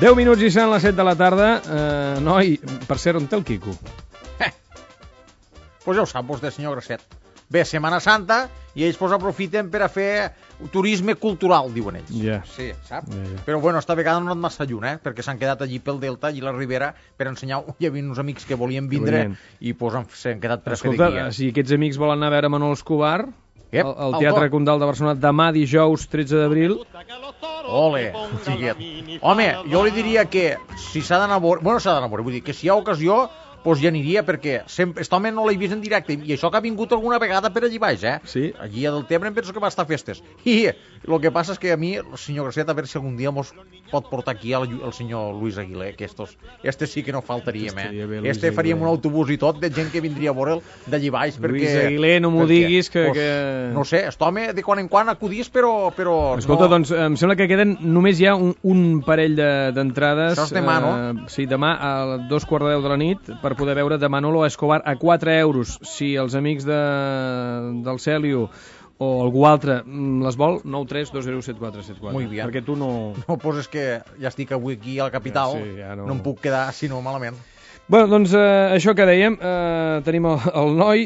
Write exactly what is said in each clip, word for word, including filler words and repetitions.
deu minuts i seran les set de la tarda. Eh, noi, per cert, on té el Quico? Eh. Pues ja ho sap vostè, senyor Grasset. Ve Setmana Santa i ells pues aprofiten per a fer turisme cultural, diuen ells. Ja. Sí, sap? Ja, ja. Però bueno, esta vegada no ha anat massa lluny, eh? Perquè s'han quedat allí pel Delta, allí a la Ribera, per ensenyar... Hi havia uns amics que volien vindre volien. i pues s'han quedat per Escolta, a fer de guia. si aquests amics volen anar a veure Manol Escobar, Ep, al, al Teatre to. Condal de Barcelona, demà dijous tretze d'abril... Ole, xiguet. Home, jo li diria que si s'ha d'anar a veure... Bueno, s'ha d'anar a veure, vull dir que si hi ha ocasió... Pues ja aniria, perquè sempre, aquest home no l'he vist en directe, i això que ha vingut alguna vegada per allí baix, eh? Sí. Allí a Deltebre em penso que va estar a festes. I el que passa és que a mi, el senyor Grasset, a veure si algun dia mos pot portar aquí el, el senyor Luis Aguilé, que estos, este sí que no faltaríem, eh? bé, Este Luis faríem Aguilé. un autobús i tot de gent que vindria a veure'l d'allí baix, perquè... Luis Aguilé, no m'ho perquè, diguis, que, pues, que... No sé, aquest home de quan en quan acudís, però... però Escolta, no... doncs em sembla que queden només hi ha un, un parell d'entrades. Això és demà, no? Eh, sí, demà a dos quarts de deu de la nit per poder veure de Manolo Escobar a quatre euros. Si els amics de, del Celio o algú altre les vol, nou tres dos zero set quatre set quatre. Muy bien. Perquè tu no... No, pues és que ja estic avui aquí a la capital, Ja, sí, ja no... no em puc quedar sinó malament. Bueno, doncs eh, això que dèiem, eh, tenim el, el noi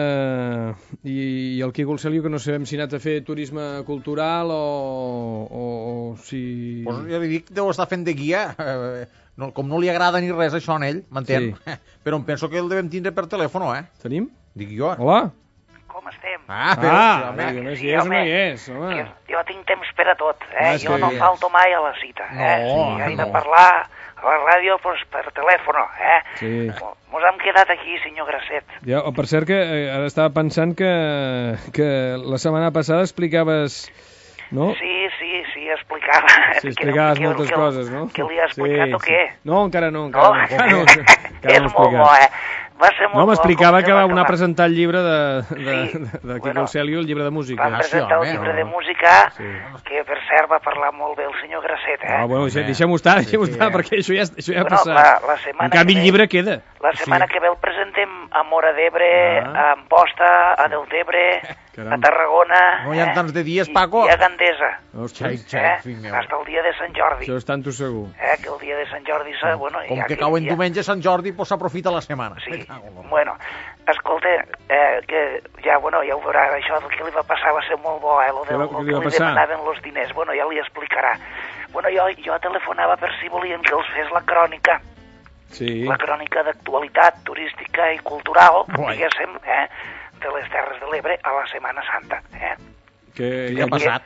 eh, i, i el Quico el Celio, que no sabem si ha anat a fer turisme cultural o, o, o si... Pues ja li dic, deu estar fent de guia, eh, no, com no li agrada ni res això a ell, m'entén? Sí. Però em penso que el devem tindre per telèfon, eh? Tenim? Dic jo. Hola? Com estem? Ah, però, Ah, sí, home. a més, Sí, hi és o home. no hi és, home. Que jo tinc temps per a tot, eh? Ah, és jo que no hi és. falto mai a la cita, eh? No, si he de no. parlar a la ràdio, pues, per telèfon, eh? Sí. Mo- Mos hem quedat aquí, senyor Grasset. Ja, per cert que eh, ara estava pensant que, que la setmana passada explicaves... No? Sí, sí, sí, explicava. Sí, explicaves Que- moltes que- coses, no? Que li ha explicat sí, o què? Sí. No, encara no, No? encara no. Encara no, encara És no molt bo, eh? Va ser molt No, bo. m'explicava com que se va va anar a acabar. presentar el llibre de, de, Sí, de, de Quico bueno, el Celio, el llibre de música. Va Ah, sí, presentar home, el llibre no. de música, Sí. que per cert va parlar molt bé el senyor Grasset, eh? Ah, bueno, deixa- Home. deixem-ho estar, deixem-ho Sí, estar, eh. perquè això ja, això ja ha Bueno, passat. la- la setmana En canvi, que el ve- llibre queda. La setmana Sí. que ve el presentem a Móra d'Ebre, Ah. a Amposta, a Deltebre, Caram. a Tarragona... No hi ha tants de dies, Paco. I, i a Gandesa, Ostres, Xai, eh? fill meu. Fins el dia de Sant Jordi. això és tanto segur. Eh? Que el dia de Sant Jordi... Sa, bueno, Com ja que aquell cau en dia- diumenge Sant Jordi, pues s'aprofita la setmana. Sí, Me cago en la- bueno, escolta, eh, que ja, bueno, ja ho veurà, això del que li va passar va ser molt bo, eh, lo Què del va- lo què que li va li passar? demanaven los diners, bueno, ja li explicarà. Bueno, jo, jo telefonava per si volien que els fes la crònica, Sí. la crònica d'actualitat turística i cultural, Guai. diguéssim, eh, de les Terres de l'Ebre a la Setmana Santa, eh? Que Què ha passat?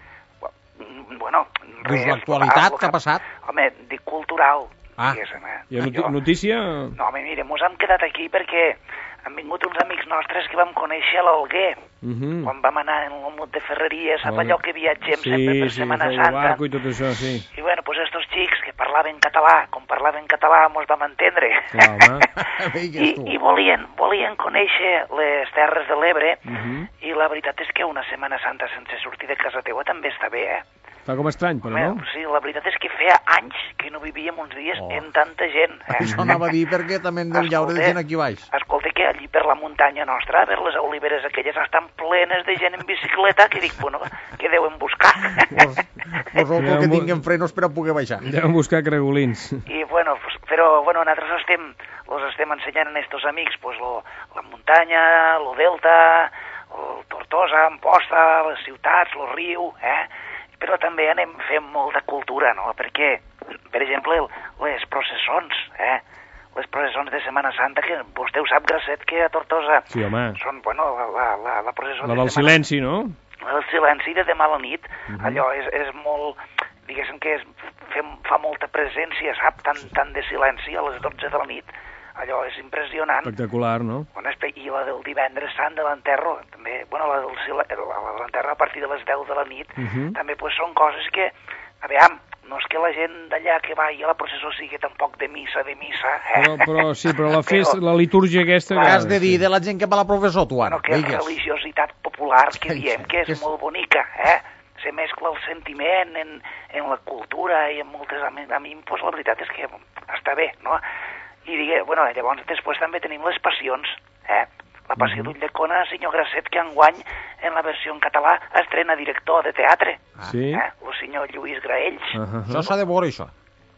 Mm, Bueno, Dius l'actualitat, el què ha passat? Home, dic cultural, Ah. diguéssim, eh? Hi ha noti Jo- notícia? No, home, mira, mos hem quedat aquí perquè han vingut uns amics nostres que vam conèixer a l'Alguer, Uh -huh. quan vam anar en el mut de Ferreries, sap Oh. allò que viatgem Sí, sempre per sí, Setmana fer el Santa. barco i tot això, sí. I bueno, pues estos xics que parlaven català, com parlaven català, mos vam entendre. Clar, home. Vinga, I, tu. I volien, volien conèixer les Terres de l'Ebre, Uh -huh. i la veritat és que una Setmana Santa sense sortir de casa teua també està bé, eh? Fa com estrany, però no? Home, sí, la veritat és que feia anys que no vivíem uns dies Oh. en tanta gent. Eh? Això anava a dir perquè també en deu llaure de Escolta, gent aquí baix. Escolta, que allí per la muntanya nostra, per les oliveres aquelles, estan plenes de gent en bicicleta, que dic, bueno, què deuen buscar? Vos, vos Ja, que mo- tinguen frenos per a poder baixar. Deuen buscar cregolins. I bueno, pues, però bueno, nosaltres estem, los estem ensenyant a estos amics, pues, lo, la muntanya, lo delta, el Tortosa, Amposta, les ciutats, el riu, eh? Però també anem fent molta cultura, no? Perquè, per exemple, les processons, eh? Les processons de Setmana Santa, que vostè ho sap, Grasset, que a Tortosa Sí, home. són, bueno, la, la, la, la processó La de del Setmana silenci, no? La del silenci de demà a la nit, Uh -huh. allò és, és molt, diguéssim que és, fem, fa molta presència, sap? Tant, tant de silenci a les dotze de la nit, allò és impressionant. Espectacular, no? Bueno, espe- I la del divendres sant de l'enterro, també, bueno, la del sil- la de l'enterro a partir de les deu de la nit, Uh -huh. també pues, són coses que, a veure, no és que la gent d'allà que va a la processó sigui tampoc de missa, de missa, eh? Però, però sí, però la festa, la litúrgia aquesta... Què que- has de dir de la gent que va a la professor, tu, ara? Bueno, que és Digues. religiositat popular, que Ai, diem, que és que és- molt bonica, eh? Se mescla el sentiment en, en la cultura i en moltes... A mi, a mi pues, la veritat és que està bé, no? I digue, bueno, llavors després també tenim les passions, eh? La passió d'Ulldecona, senyor Grasset, que enguany, en la versió en català, estrena director de teatre, Sí? eh? El senyor Lluís Graells. Uh -huh. Això s'ha de veure, això.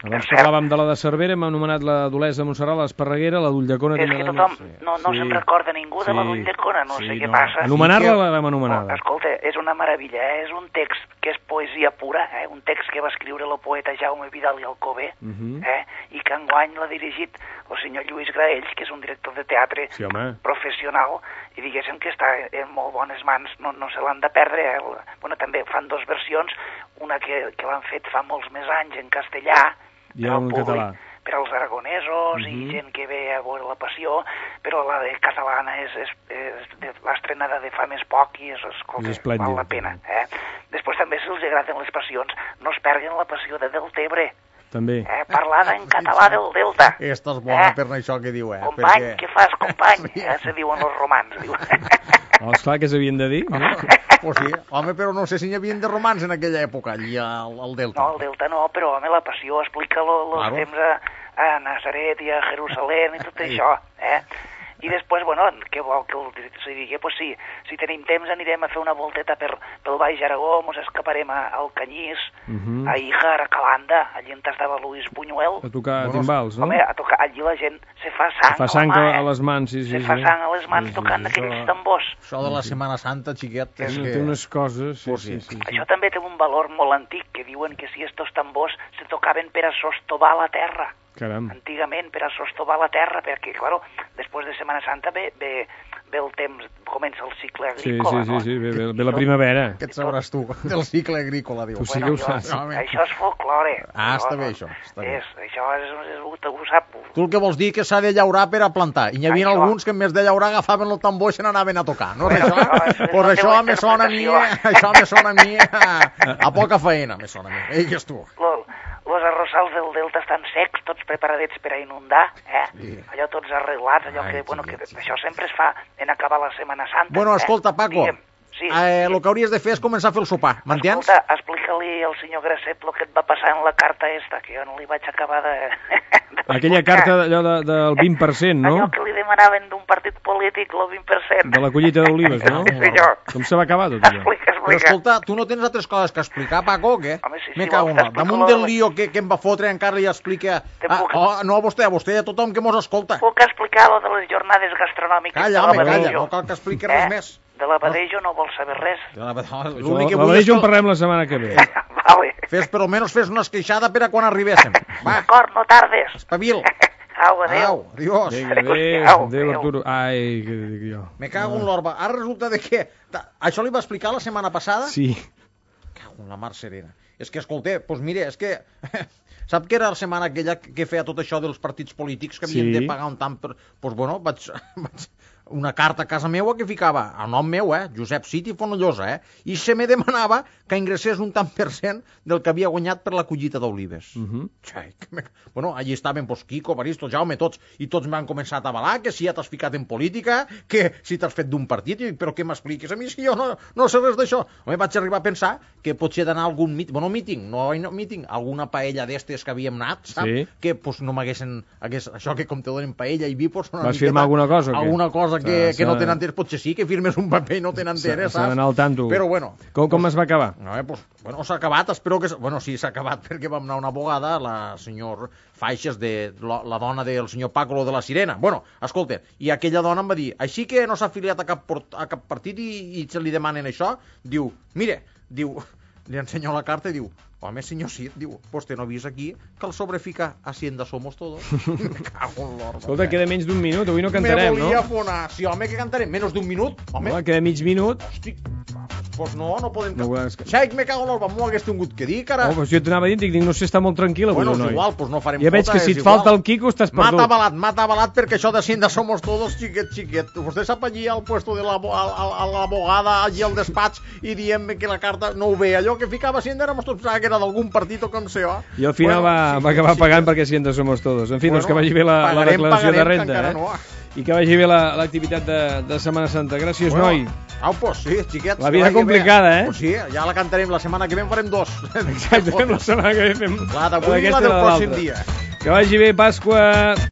Abans parlàvem de la de Cervera, hem anomenat la d'Olesa de Montserrat, l'Esparreguera, la d'Ulldecona... És que tothom, no, no sí. se'n recorda ningú de sí. la d'Ulldecona, no sí, sé què no. passa. Anomenar-la sí, l'hem anomenada. No, escolta, és una meravella, eh? És un text que és poesia pura, eh? Un text que va escriure el poeta Jaume Vidal i Alcover, uh -huh. eh? I que enguany l'ha dirigit el senyor Lluís Graells, que és un director de teatre sí, professional, i diguéssim que està en molt bones mans, no, no se l'han de perdre. Eh? Bueno, també fan dues versions, una que, que l'han fet fa molts més anys en castellà, i en català. Per als aragonesos uh -huh. i gent que ve a veure la passió, però la de catalana és, és, és l'ha estrenada de fa més poc i és, escolta, és val la pena. Eh? Després també, si els agraden les passions, no es perguen la passió de Deltebre. També. Eh, parlada en català del Delta. Esta és bona eh? per això que diu, eh? Company, perquè... què fas, company? Eh, se diuen els romans, diu. Oh, esclar, que s'havien de dir. No? Pues sí, home, però no sé si n'hi havien de romans en aquella època, allà al, al Delta. No, al Delta no, però, home, la passió explica els claro. temps a, a Nazaret i a Jerusalem i tot sí. això, eh? I després, bueno, què vol que us digui? Pues sí, si tenim temps anirem a fer una volteta per, pel Baix Aragó, mos escaparem a, al Canyís, uh -huh. a Híjar, a Calanda, allí on estava Luis Buñuel. A tocar bueno, timbals, no? Home, a tocar, allí la gent se fa sang, se fa sang home, a, a les mans, sí, sí. Se sí. fa sang a les mans sí, tocant sí, aquells això, tambors. Això de la Setmana Santa, xiquet, és que... Té unes coses, sí, pues sí, sí, sí. Això també té un valor molt antic, que diuen que si estos tambors se tocaven per a sostovar la terra. Caram. Antigament, per a sostovar la terra, perquè, claro, després de Setmana Santa ve, ve, ve el temps, comença el cicle agrícola, sí, sí, no? Sí, sí, ve, ve, ve la primavera. Què et sabràs tu, del cicle agrícola, dius? Tu sí que ho saps. No, això és folklore. Ah, està bé, això. Està bé. És, això és, és, és, ho sap. Tu el que vols dir que s'ha de llaurar per a plantar, i n'hi havia això. Alguns que en més de llaurar agafaven el tambor i se n'anaven a tocar, no és bueno, això? Doncs no, pues això me sona a mi, això me sona a mi a, a poca feina, me sona a mi. Eigues tu. Lol. Els arrossals del Delta estan secs, tots preparadets per a inundar, eh? Sí. Allò tots arreglats, allò Ai, que, bueno, que això sempre es fa en acabar la Setmana Santa. Bueno, escolta, Paco, Digue'm, sí, eh, sí. el que hauries de fer és començar a fer el sopar, m'entens? Escolta, explica-li al senyor Gracet el que et va passar en la carta esta, que jo no li vaig acabar de... Aquella carta d'allò de, del vint per cent, no? Allò que li demanaven d'un partit polític, el vint per cent. De la collita d'olives, no? Sí, senyor. Com se va acabar tot allò? Explica, explica. Però escolta, tu no tens altres coses que explicar, Paco, o què? Home, sí, sí, me cago en la... Damunt del lío que, que em va fotre encara li explica... Ah, puc... oh, no a vostè, a vostè i a tothom que mos escolta. Puc explicar lo de les jornades gastronòmiques calla, de la home, Badejo? Calla, no cal que expliqui res eh? més. De la Badejo no vol saber res. De la Badejo, l'únic que vull és... La Badejo en parlem la setmana que ve. Vale. Fes, per almenys fes una esqueixada per a quan arribéssim. D'acord, no tardes. Espavil. Au, adéu. Au, adiós. Adéu, adéu, adéu, Arturo. Ai, què dic jo. Me cago en l'orba. Ara resulta de que... Això li va explicar la setmana passada? Sí. Cago en la mar serena. És que, escolta, doncs mire, és que... Sap que era la setmana aquella que feia tot això dels partits polítics que havien sí. de pagar un tant per... Doncs bueno, vaig... vaig una carta a casa meua que ficava el nom meu, eh, Josep Citi Fonollosa, eh, i se me demanava que ingressés un tant per cent del que havia guanyat per la collita d'olives. Uh -huh. Xai, me... Bueno, allí estaven pues, Quico, Baristo, Jaume, tots, i tots m'han començat a avalar que si ja t'has ficat en política, que si t'has fet d'un partit, i, però què m'expliques a mi si jo no, no sé res d'això? Home, vaig arribar a pensar que potser d'anar a algun míting, bueno, míting, no, no míting, alguna paella d'estes que havíem anat, saps? Sí. Que pues, no m'haguessin, això que com te donen paella i vi, pues, una Vas miqueta, firmar alguna cosa o què? Alguna cosa que, que no tenen entès, potser sí, que firmes un paper i no tenen entès, saps? S'ha d'anar al tanto. Però bueno. Com, com es va acabar? No, eh, pues, bueno, s'ha acabat, espero que... Bueno, sí, s'ha acabat perquè vam anar una abogada, la senyor Faixes, de la, la dona del senyor Paco de la Sirena. Bueno, escolta, i aquella dona em va dir, així que no s'ha afiliat a cap, a cap partit i, i se li demanen això, diu, mire, diu, li ensenyo la carta i diu, home, senyor Cid, diu, pues te no vist aquí que el sobre fica Hacienda Somos Todos? Me cago en l'orba. Escolta, queda menys d'un minut, avui no cantarem, no? Me volia fonar. Sí, home, que cantarem? Menys d'un minut? Home. Home, queda mig minut. Hosti, pues no, no podem... No vols... Xaic, me cago en l'orba, m'ho hagués tingut que dir, cara. Oh, pues jo t'anava dient, dic, no sé, està molt tranquil avui, bueno, no? Bueno, és igual, pues no farem ja veig que si et falta el Quico estàs perdut. M'ha avalat, m'ha avalat perquè això d'Hacienda Somos Todos, xiquet, xiquet. Vostè sap allí al puesto de l'abogada, allí al despatx, i diem que la carta no ho ve. Allò que ficava Hacienda éramos tots, que era d'algun partit o com sé, oh? I al final bueno, va, sí, va acabar sí, pagant sí. perquè Hacienda Somos Todos. En fi, bueno, doncs que vagi bé la, pagarem, la declaració pagarem, de renda, eh? No. I que vagi bé l'activitat la, de, de Setmana Santa. Gràcies, bueno, noi. Au, pues sí, xiquets. La vida complicada, bé. eh? Pues sí, ja la cantarem la setmana que ve, en farem dos. Exacte, la setmana que ve fem... La d'avui i la del pròxim dia. Que vagi bé, Pasqua.